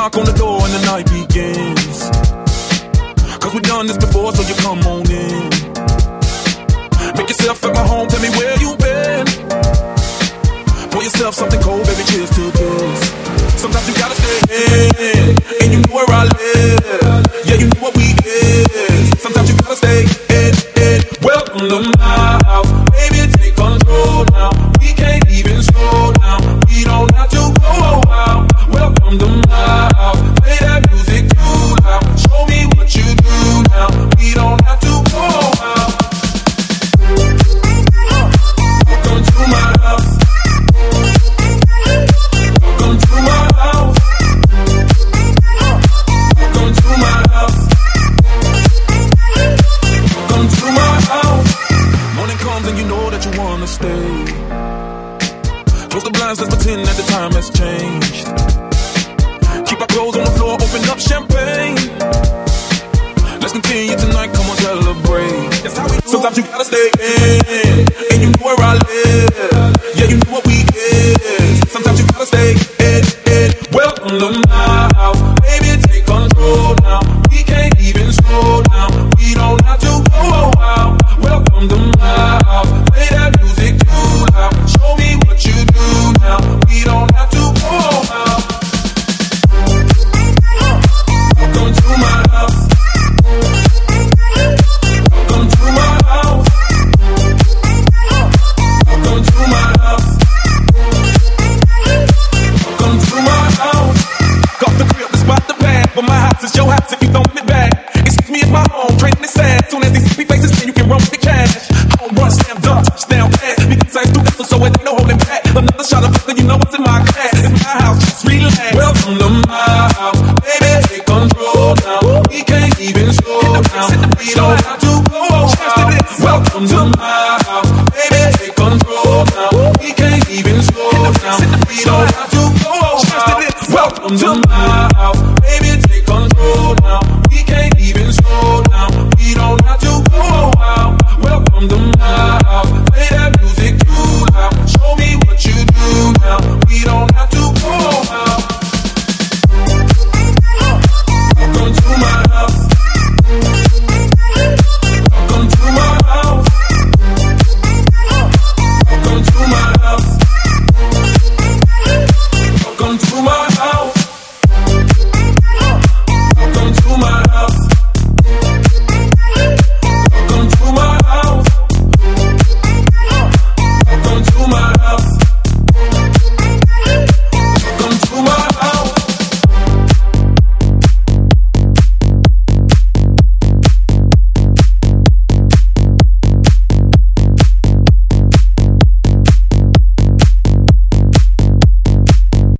knock on the door and the night begins. Cause we've done this before, so you come on in. Make yourself at my home, tell me where you been. Pour yourself something cold, baby, cheers to this. Sometimes you gotta stay in, and you know where I live. Yeah, you know what we is. Sometimes you gotta stay in. Welcome to my house, baby, take control now. We can't even slow down, we don't have to go out. Welcome to my house, play that music too loud. Show me what you do now, we don't have to go out. Welcome to my house. Welcome to my house. Welcome to my house. Welcome to my house. Morning comes and you know that you wanna stay. Close the blinds, let's pretend that the time has changed. Keep our clothes on the floor, open up champagne. Let's continue tonight, come on, celebrate. That's how we do. Sometimes you gotta stay in, and you know where I live.